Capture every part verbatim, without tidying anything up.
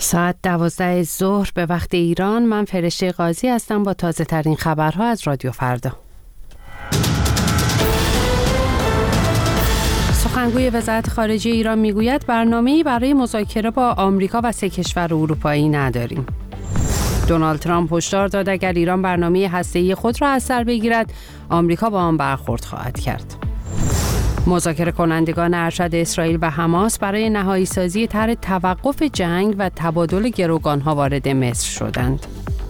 ساعت دوازده ظهر به وقت ایران. من فرشته قاضی هستم با تازه ترین خبرها از رادیو فردا. سخنگوی وزارت خارجه ایران میگوید برنامه‌ای برای مذاکره با آمریکا و سه کشور اروپایی نداریم. دونالد ترامپ هشدار داد اگر ایران برنامه هسته‌ای خود را از سر بگیرد، آمریکا با آن برخورد خواهد کرد. مذاکره کنندگان ارشد اسرائیل و حماس برای نهایی سازی طرح توقف جنگ و تبادل گروگان‌ها وارد مصر شدند.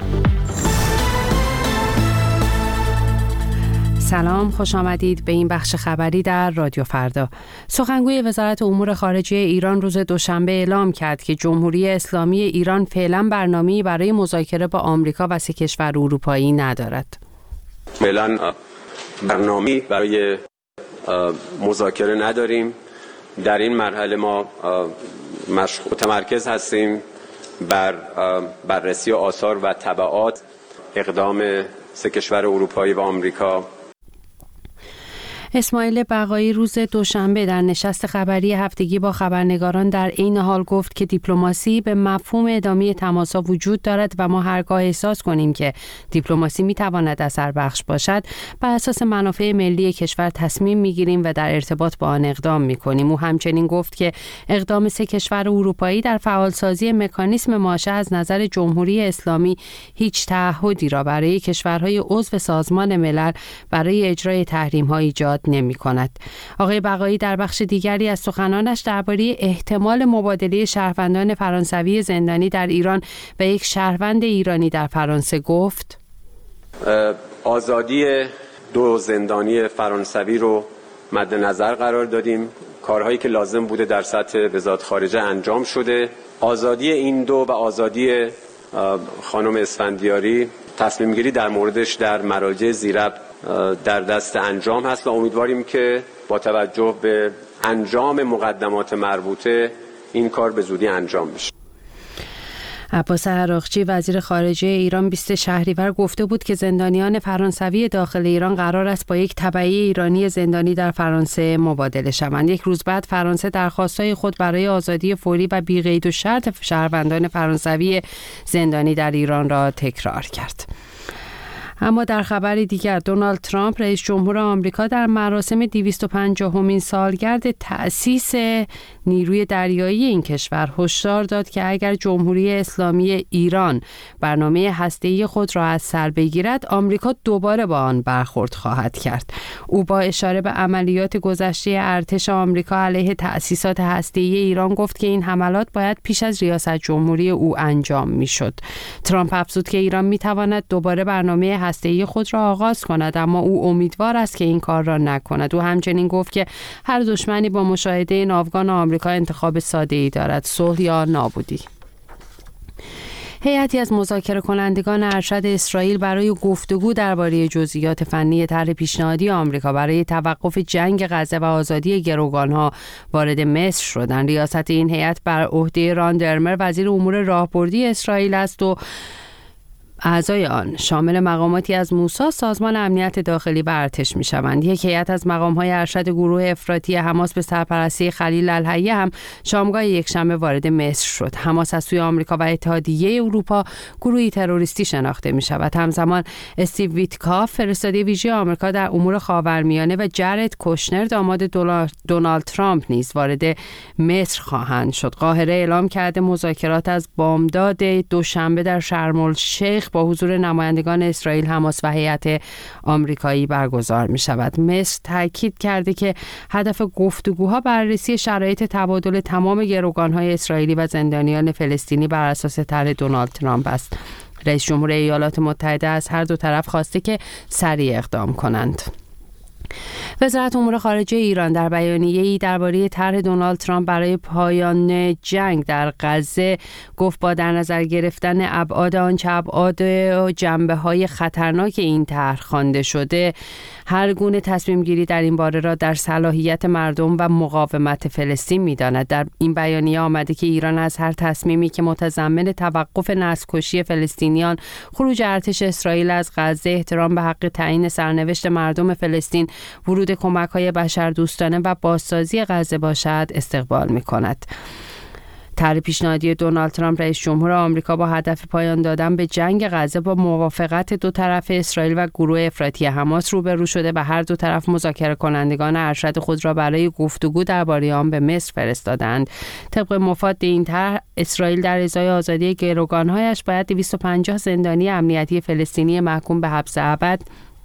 سلام، خوش آمدید به این بخش خبری در رادیو فردا. سخنگوی وزارت امور خارجه ایران روز دوشنبه اعلام کرد که جمهوری اسلامی ایران فعلا برنامه‌ای برای مذاکره با آمریکا و سه کشور اروپایی ندارد. فعلا برنامه‌ای برای مذاکره نداریم. در این مرحله ما متمرکز هستیم بر بررسی آثار و تبعات اقدام سه کشور اروپایی و آمریکا. اسماعیل بقایی روز دوشنبه در نشست خبری هفتگی با خبرنگاران در این حال گفت که دیپلماسی به مفهوم ادامه تماس‌ها وجود دارد و ما هرگاه احساس کنیم که دیپلماسی میتواند اثر بخش باشد، بر اساس منافع ملی کشور تصمیم میگیریم و در ارتباط با آن اقدام میکنیم. او همچنین گفت که اقدام سه کشور اروپایی در فعالسازی مکانیسم ماشه از نظر جمهوری اسلامی هیچ تعهدی را برای کشورهای عضو سازمان ملل برای اجرای تحریم‌ها ایجاد نمی کند. آقای بقایی در بخش دیگری از سخنانش درباره احتمال مبادله شهروندان فرانسوی زندانی در ایران و یک شهروند ایرانی در فرانسه گفت: آزادی دو زندانی فرانسوی رو مد نظر قرار دادیم. کارهایی که لازم بوده در سطح وزارت خارجه انجام شده. آزادی این دو و آزادی خانم اسفندیاری تصمیم گیری در موردش در مراجع زیرب در دست انجام هست و امیدواریم که با توجه به انجام مقدمات مربوطه این کار به زودی انجام بشه. عباس عراقچی وزیر خارجه ایران بیست شهریور گفته بود که زندانیان فرانسوی داخل ایران قرار است با یک تبعی ایرانی زندانی در فرانسه مبادله شوند. یک روز بعد فرانسه درخواست‌های خود برای آزادی فوری و بی قید و شرط شهروندان فرانسوی زندانی در ایران را تکرار کرد. اما در خبر دیگر، دونالد ترامپ رئیس جمهور آمریکا در مراسم دویست و پنجاهمین سالگرد تأسیس نیروی دریایی این کشور هشدار داد که اگر جمهوری اسلامی ایران برنامه هسته‌ای خود را از سر بگیرد، آمریکا دوباره با آن برخورد خواهد کرد. او با اشاره به عملیات گذشته ارتش آمریکا علیه تأسیسات هسته‌ای ایران گفت که این حملات باید پیش از ریاست جمهوری او انجام می‌شد. ترامپ افزود که ایران می‌تواند دوباره برنامه هسته‌ای خود را آغاز کند، اما او امیدوار است که این کار را نکند. او همچنین گفت که هر دشمنی با مشاهده ناوگان آمریکا انتخاب ساده‌ای دارد: صلح یا نابودی. هیئتی از مذاکره کنندگان ارشد اسرائیل برای گفتگو درباره جزئیات فنی طرح پیشنهادی آمریکا برای توقف جنگ غزه و آزادی گروگان‌ها وارد مصر شدند. ریاست این هیئت بر عهده ران درمر وزیر امور راهبردی اسرائیل است و اعضای آن شامل مقاماتی از موساد، سازمان امنیت داخلی و ارتش می شوند. یک هیئت از مقام‌های ارشد گروه افراطی حماس به سرپرستی خلیل الحیه هم شامگاه یکشنبه وارد مصر شد. حماس از سوی آمریکا و اتحادیه اروپا گروهی تروریستی شناخته می شود. همزمان استیو ویتکاف فرستاده ویژه آمریکا در امور خاورمیانه و جرد کوشنر داماد دونالد ترامپ نیز وارد مصر خواهند شد. قاهره اعلام کرده مذاکرات از بامداد دوشنبه در شرم الشیخ با حضور نمایندگان اسرائیل، حماس و هیئت آمریکایی برگزار می شود. مصر تاکید کرده که هدف گفتگوها بررسی شرایط تبادل تمام گروگان‌های اسرائیلی و زندانیان فلسطینی بر اساس طرح دونالد ترامپ است. رئیس جمهور ایالات متحده از هر دو طرف خواسته که سریع اقدام کنند. وزارت امور خارجه ایران در بیانیه‌ای درباره طرح دونالد ترامپ برای پایان جنگ در غزه گفت با در نظر گرفتن ابعاد آنچه ابعاد و جنبه‌های خطرناک این طرح خوانده شده، هر گونه تصمیم گیری در این باره را در صلاحیت مردم و مقاومت فلسطین می‌داند. در این بیانیه آمده که ایران از هر تصمیمی که متضمن توقف نسل‌کشی فلسطینیان، خروج ارتش اسرائیل از غزه، احترام به حق تعیین سرنوشت مردم فلسطین، ورود کمک‌های بشردوستانه و بازسازی غزه باشد استقبال می‌کند. طرح پیشنهادی دونالد ترامپ رئیس جمهور آمریکا با هدف پایان دادن به جنگ غزه با موافقت دو طرف اسرائیل و گروه افراطی حماس روبرو شده و هر دو طرف مذاکره کنندگان ارشد خود را برای گفتگو درباره آن به مصر فرستادند. طبق مفاد این طرح اسرائیل در ازای آزادی گروگان‌هایش باید دویست و پنجاه زندانی امنیتی فلسطینی محکوم به حبس ابد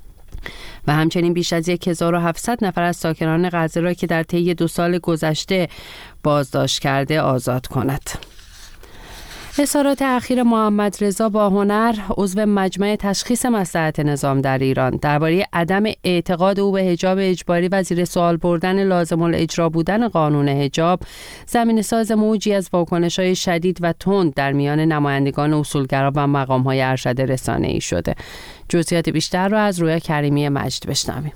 و همچنین بیش از هزار و هفتصد نفر از ساکنان غزه را که در طی دو سال گذشته بازداشت کرده آزاد کند. اظهارات اخیر محمد رضا باهنر عضو مجمع تشخیص مصلحت نظام در ایران درباره عدم اعتقاد او به حجاب اجباری و زیر سوال بردن لازم الاجرا بودن قانون حجاب زمینه‌ساز موجی از واکنش‌های شدید و تند در میان نمایندگان اصولگرا و مقام‌های ارشد رسانه‌ای شده. جزئیات بیشتر را از رویا کریمی مجد بشنویم.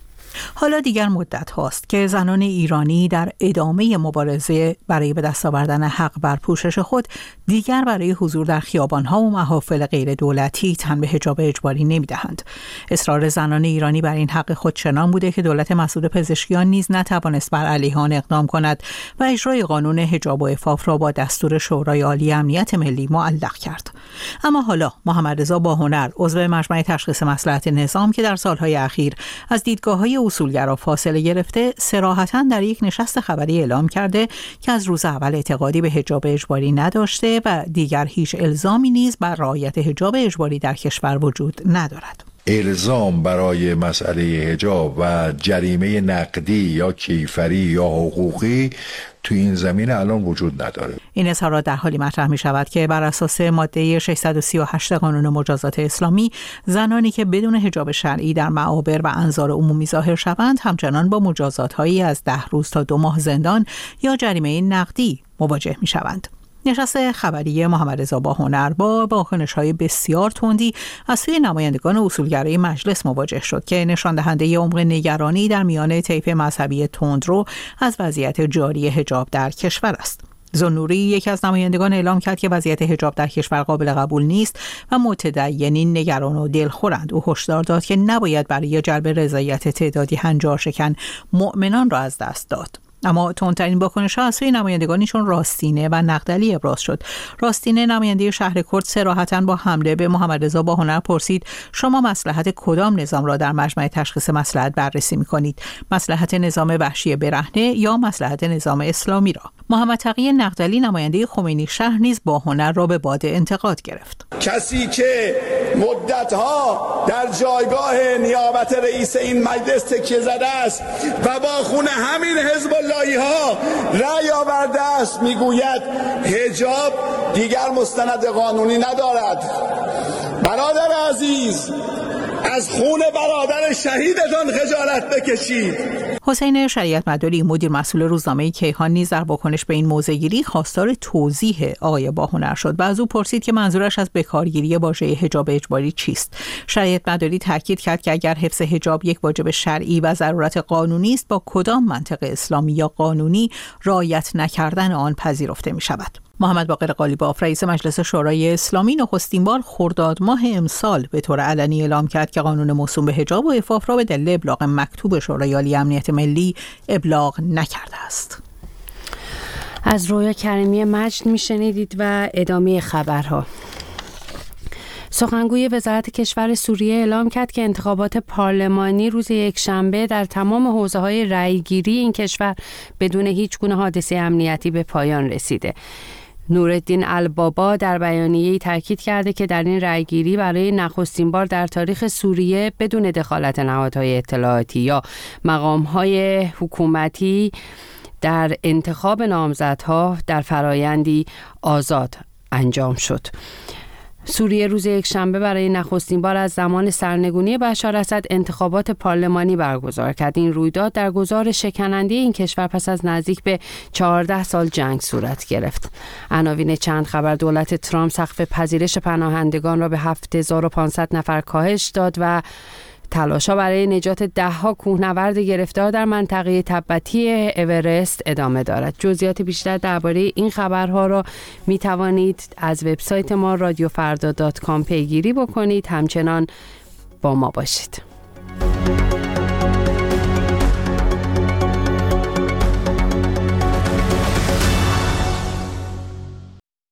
حالا دیگر مدت هاست که زنان ایرانی در ادامه مبارزه برای به دست آوردن حق بر پوشش خود دیگر برای حضور در خیابان‌ها و محافل غیر دولتی تن به حجاب اجباری نمی‌دهند. اصرار زنان ایرانی بر این حق خود چنان بوده که دولت مسئول پزشکیان نیز نتوانست بر علیه آن اقدام کند و اجرای قانون حجاب و عفاف را با دستور شورای عالی امنیت ملی معلق کرد. اما حالا محمد رضا باهنر عضو مجمع تشخیص مصلحت نظام که در سالهای اخیر از دیدگاه‌های اصولگرا فاصله گرفته صراحتاً در یک نشست خبری اعلام کرده که از روز اول اعتقادی به حجاب اجباری نداشته و دیگر هیچ الزامی نیز بر رعایت حجاب اجباری در کشور وجود ندارد. الزام برای مسئله حجاب و جریمه نقدی یا کیفری یا حقوقی تو این زمینه الان وجود نداره. این اظهارات در حالی مطرح می شود که بر اساس ماده ششصد و سی و هشت قانون مجازات اسلامی زنانی که بدون حجاب شرعی در معابر و انظار عمومی ظاهر شوند همچنان با مجازات‌هایی از ده روز تا دو ماه زندان یا جریمه نقدی مواجه می شوند. نشست خبری محمد رضا باهنر با واکنش‌های بسیار تندی از سوی نمایندگان اصولگرای مجلس مواجه شد که نشان دهنده عمق نگرانی در میان طیف مذهبی تندرو از وضعیت جاری حجاب در کشور است. زنوری یکی از نمایندگان اعلام کرد که وضعیت حجاب در کشور قابل قبول نیست و متدینین نگران و دلخورند. او هشدار داد که نباید برای جلب رضایت تعدادی هنجار شکن مؤمنان را از دست داد. اما تندترین واکنش‌ها از سوی نمایندگانیشون راستینه و نقدلی ابراز شد. راستینه نماینده شهر کرد صراحتاً با حمله به محمد رضا باهنر پرسید شما مصلحت کدام نظام را در مجمع تشخیص مصلحت بررسی می‌کنید؟ مصلحت نظام وحشی برهنه یا مصلحت نظام اسلامی را؟ محمد تقی نقدلی نماینده خمینی شهر نیز باهنر را به باد انتقاد گرفت. کسی که مدت‌ها در جایگاه نیابت رئیس این مجلس تکیه زده است و با خون همین حزب اللهی ها رأی آورده است میگوید حجاب دیگر مستند قانونی ندارد. برادر عزیز از خون برادر شهیدتان خجالت بکشید. حسین شریعت مداری مدیر مسئول روزنامه کیهان نیز در واکنش به این موضع‌گیری خواستار توضیح آقای باهنر شد و از او پرسید که منظورش از بکارگیری واژه حجاب اجباری چیست. شریعت مداری تاکید کرد که اگر حفظ حجاب یک واجب شرعی و ضرورت قانونی است با کدام منطق اسلامی یا قانونی رعایت نکردن آن پذیرفته می شود. محمد باقر قالیباف رئیس مجلس شورای اسلامی نخستین بار خرداد ماه امسال به طور علنی اعلام کرد که قانون موسوم به حجاب و عفاف را به دلیل ابلاغ مکتوب شورای عالی امنیت ملی ابلاغ نکرده است. از رویا کریمی مجد میشنیدید و ادامه خبرها. سخنگوی وزارت کشور سوریه اعلام کرد که انتخابات پارلمانی روز یکشنبه در تمام حوزه‌های رأیگیری این کشور بدون هیچ گونه حادثه امنیتی به پایان رسیده. نورالدین البابا در بیانیه‌ای تاکید کرده که در این رأیگیری برای نخستین بار در تاریخ سوریه بدون دخالت نهادهای اطلاعاتی یا مقام‌های حکومتی در انتخاب نامزدها در فرایندی آزاد انجام شد. سوریه روز یکشنبه برای نخستین بار از زمان سرنگونی بشار اسد انتخابات پارلمانی برگزار کرد. این رویداد در گذار شکننده این کشور پس از نزدیک به چهارده سال جنگ صورت گرفت. عناوین چند خبر: دولت ترامپ سقف پذیرش پناهندگان را به هفت هزار و پانصد نفر کاهش داد و تلاش‌ها برای نجات ده‌ها کوهنورد گرفتار در منطقه تبتی اورست ادامه دارد. جزئیات بیشتر درباره این خبرها را می توانید از وبسایت ما رادیو فردا دات کام پیگیری بکنید. همچنان با ما باشید.